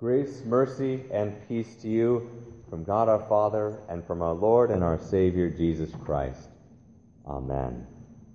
Grace, mercy, and peace to you from God our Father and from our Lord and our Savior Jesus Christ. Amen.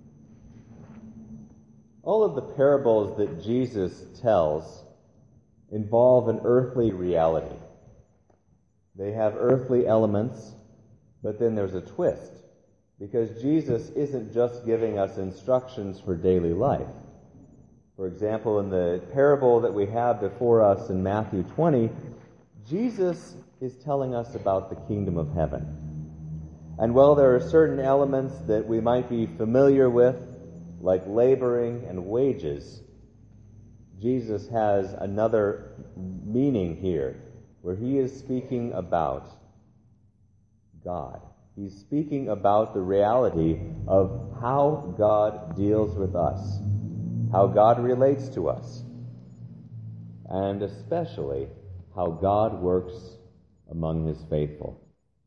All of the parables that Jesus tells involve an earthly reality. They have earthly elements, but then there's a twist, because Jesus isn't just giving us instructions for daily life. For example, in the parable that we have before us in Matthew 20, Jesus is telling us about the kingdom of heaven. And while there are certain elements that we might be familiar with, like laboring and wages, Jesus has another meaning here, where he is speaking about God. He's speaking about the reality of how God deals with us, how God relates to us, and especially how God works among his faithful.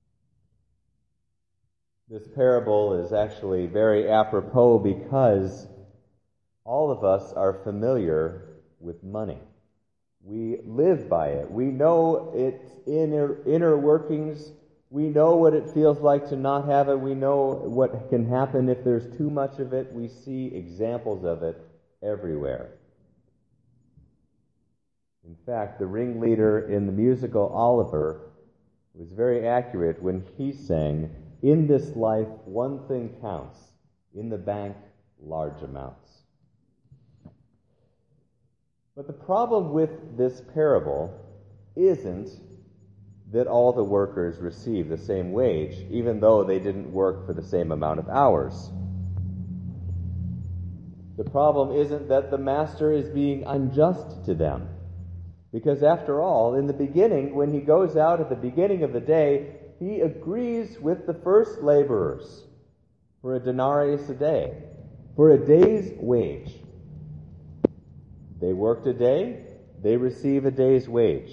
This parable is actually very apropos because all of us are familiar with money. We live by it. We know its inner workings. We know what it feels like to not have it. We know what can happen if there's too much of it. We see examples of it everywhere. In fact, the ringleader in the musical Oliver was very accurate when he sang, "In this life, one thing counts. In the bank, large amounts." But the problem with this parable isn't that all the workers receive the same wage, even though they didn't work for the same amount of hours. The problem isn't that the master is being unjust to them. Because after all, in the beginning, when he goes out at the beginning of the day, he agrees with the first laborers for a denarius a day, for a day's wage. They worked a day, they receive a day's wage.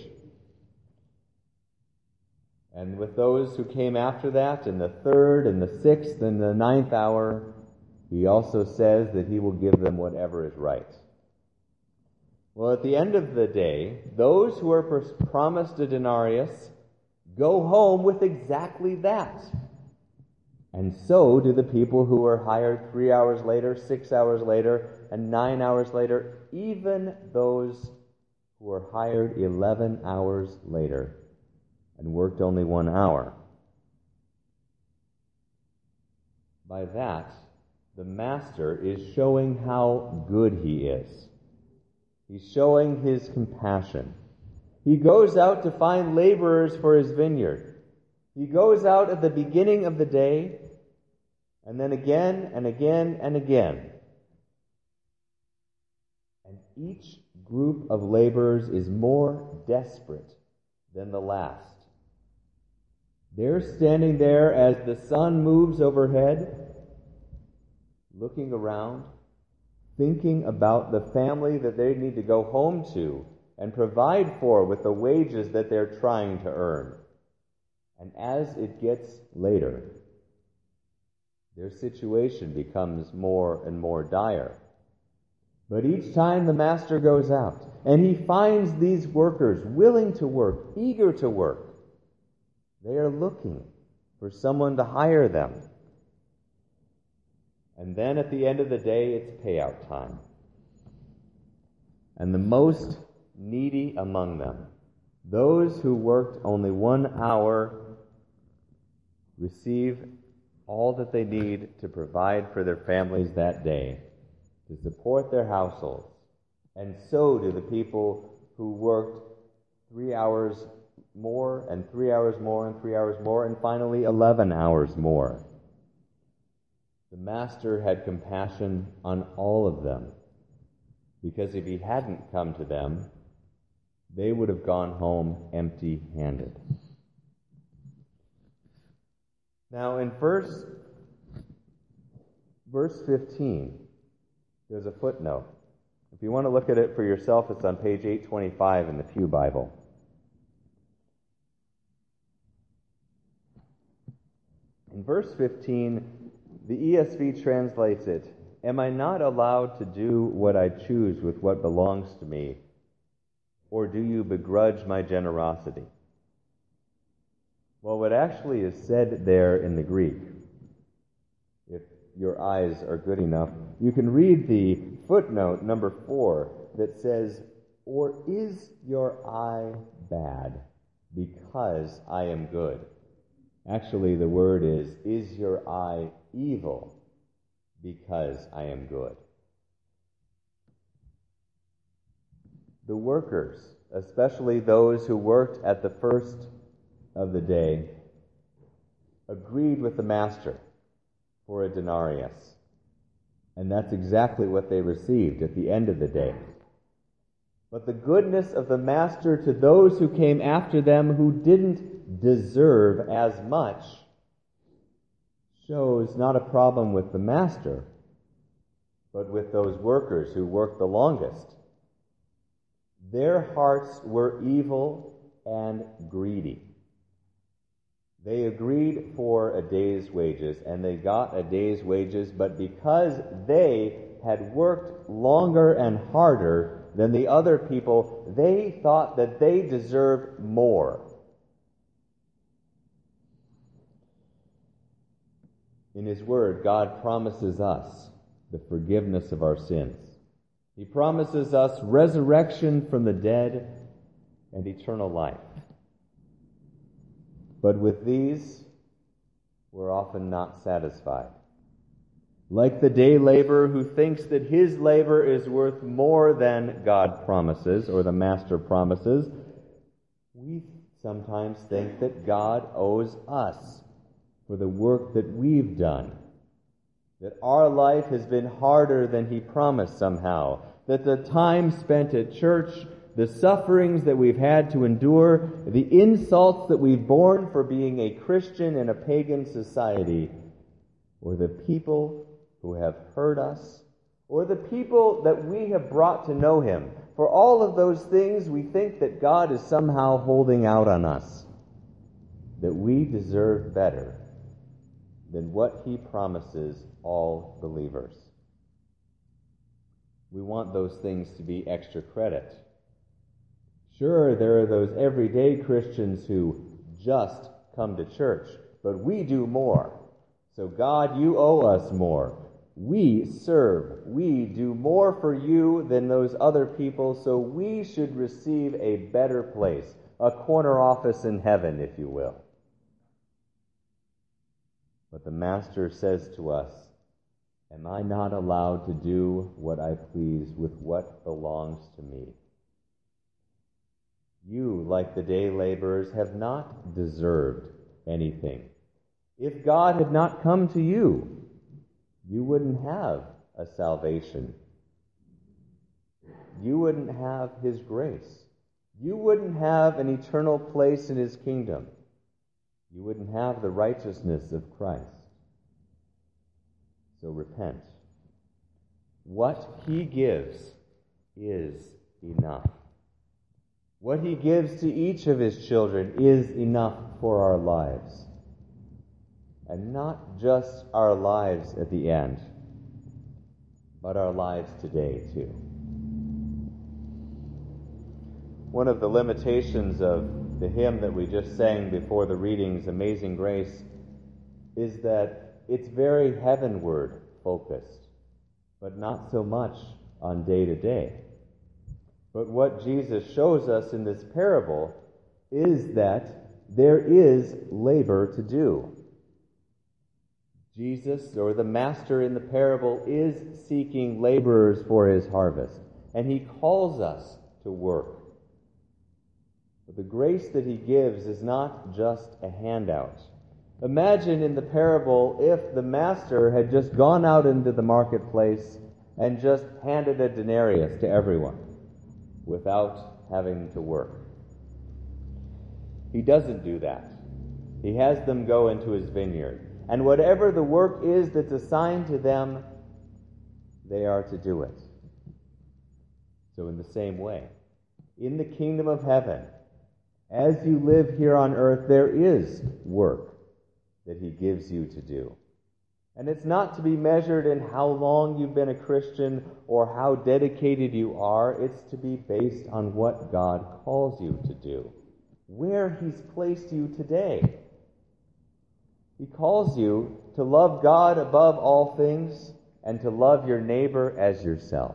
And with those who came after that, in the third and the sixth and the ninth hour, he also says that he will give them whatever is right. Well, at the end of the day, those who are promised a denarius go home with exactly that. And so do the people who are hired 3 hours later, 6 hours later, and 9 hours later, even those who are hired 11 hours later and worked only 1 hour. By that, the master is showing how good he is. He's showing his compassion. He goes out to find laborers for his vineyard. He goes out at the beginning of the day, and then again and again and again. And each group of laborers is more desperate than the last. They're standing there as the sun moves overhead, looking around, thinking about the family that they need to go home to and provide for with the wages that they're trying to earn. And as it gets later, their situation becomes more and more dire. But each time the master goes out and he finds these workers willing to work, eager to work, they are looking for someone to hire them. And then at the end of the day, it's payout time. And the most needy among them, those who worked only 1 hour, receive all that they need to provide for their families that day, to support their households. And so do the people who worked 3 hours more, and 3 hours more, and 3 hours more, and finally 11 hours more. The master had compassion on all of them, because if he hadn't come to them, they would have gone home empty-handed. Now in verse 15, there's a footnote. If you want to look at it for yourself, it's on page 825 in the Pew Bible. In verse 15, the ESV translates it, "Am I not allowed to do what I choose with what belongs to me? or do you begrudge my generosity? Well, what actually is said there in the Greek, if your eyes are good enough, you can read the footnote number 4 that says, or is your eye bad because I am good? Actually, the word is your eye evil because I am good? The workers, especially those who worked at the first of the day, agreed with the master for a denarius. And that's exactly what they received at the end of the day. But the goodness of the master to those who came after them who didn't deserve as much shows not a problem with the master, but with those workers who worked the longest. Their hearts were evil and greedy. They agreed for a day's wages, and they got a day's wages, but because they had worked longer and harder than the other people, they thought that they deserved more. In His Word, God promises us the forgiveness of our sins. He promises us resurrection from the dead and eternal life. But with these, we're often not satisfied. Like the day laborer who thinks that his labor is worth more than God promises or the master promises, we sometimes think that God owes us for the work that we've done, that our life has been harder than He promised somehow, that the time spent at church, the sufferings that we've had to endure, the insults that we've borne for being a Christian in a pagan society, or the people who have hurt us, or the people that we have brought to know Him, for all of those things we think that God is somehow holding out on us, that we deserve better than what He promises all believers. We want those things to be extra credit. Sure, there are those everyday Christians who just come to church, but we do more. So God, you owe us more. We serve. We do more for you than those other people, so we should receive a better place, a corner office in heaven, if you will. But the Master says to us, am I not allowed to do what I please with what belongs to me? You, like the day laborers, have not deserved anything. If God had not come to you, you wouldn't have a salvation. You wouldn't have His grace. You wouldn't have an eternal place in His kingdom. You wouldn't have the righteousness of Christ. So repent. What He gives is enough. What He gives to each of His children is enough for our lives. And not just our lives at the end, but our lives today too. One of the limitations of the hymn that we just sang before the readings, Amazing Grace, is that it's very heavenward focused, but not so much on day to day. But what Jesus shows us in this parable is that there is labor to do. Jesus, or the Master in the parable, is seeking laborers for His harvest, and He calls us to work. But the grace that He gives is not just a handout. Imagine in the parable if the Master had just gone out into the marketplace and just handed a denarius to everyone without having to work. He doesn't do that. He has them go into His vineyard. And whatever the work is that's assigned to them, they are to do it. So in the same way, in the kingdom of heaven, as you live here on earth, there is work that He gives you to do. And it's not to be measured in how long you've been a Christian or how dedicated you are. It's to be based on what God calls you to do, where He's placed you today. He calls you to love God above all things and to love your neighbor as yourself.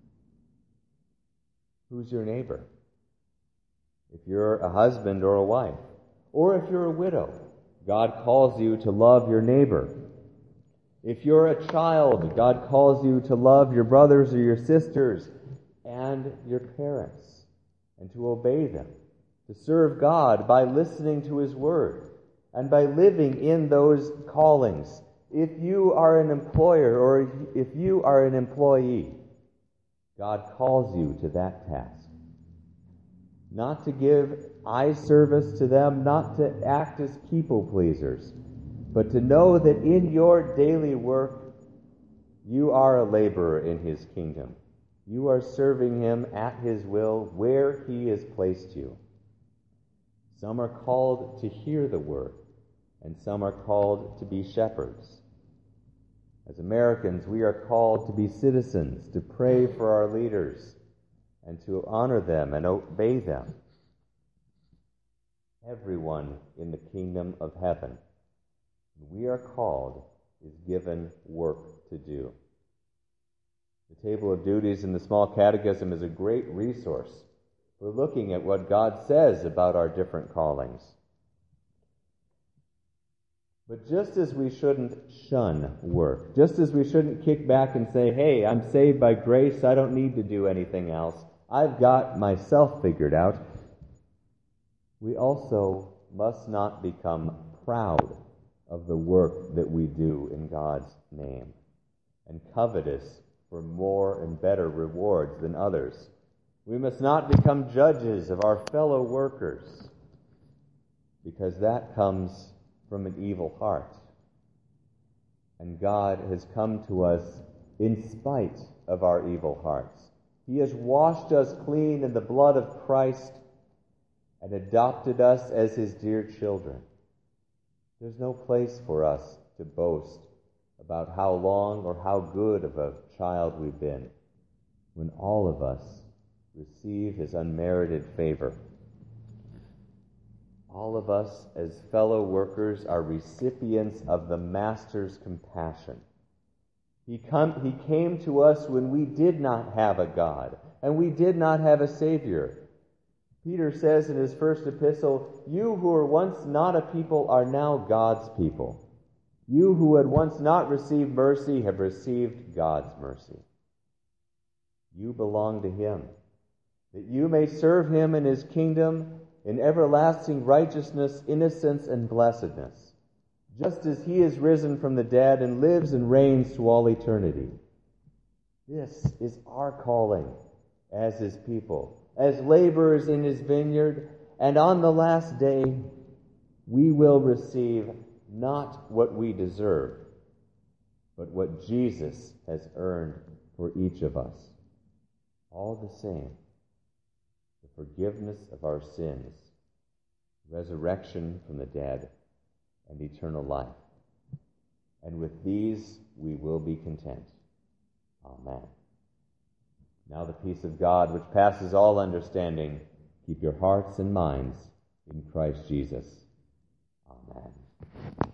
Who's your neighbor? If you're a husband or a wife, or if you're a widow, God calls you to love your neighbor. If you're a child, God calls you to love your brothers or your sisters and your parents, and to obey them, to serve God by listening to His Word, and by living in those callings. If you are an employer or if you are an employee, God calls you to that task. Not to give eye service to them, not to act as people pleasers, but to know that in your daily work, you are a laborer in His kingdom. You are serving Him at His will where He has placed you. Some are called to hear the word, and some are called to be shepherds. As Americans, we are called to be citizens, to pray for our leaders, and to honor them and obey them. Everyone in the kingdom of heaven, we are called, is given work to do. The Table of Duties in the Small Catechism is a great resource for looking at what God says about our different callings. But just as we shouldn't shun work, just as we shouldn't kick back and say, hey, I'm saved by grace, I don't need to do anything else, I've got myself figured out, we also must not become proud of the work that we do in God's name and covetous for more and better rewards than others. We must not become judges of our fellow workers, because that comes from an evil heart. And God has come to us in spite of our evil hearts. He has washed us clean in the blood of Christ and adopted us as His dear children. There's no place for us to boast about how long or how good of a child we've been when all of us receive His unmerited favor. All of us as fellow workers are recipients of the Master's compassion. He came to us when we did not have a God and we did not have a Savior. Peter says in his first epistle, you who were once not a people are now God's people. You who had once not received mercy have received God's mercy. You belong to Him, that you may serve Him in His kingdom in everlasting righteousness, innocence, and blessedness, just as He is risen from the dead and lives and reigns to all eternity. This is our calling as His people, as laborers in His vineyard, and on the last day we will receive not what we deserve, but what Jesus has earned for each of us. All the same, the forgiveness of our sins, resurrection from the dead, and eternal life. And with these we will be content. Amen. Now the peace of God, which passes all understanding, keep your hearts and minds in Christ Jesus. Amen.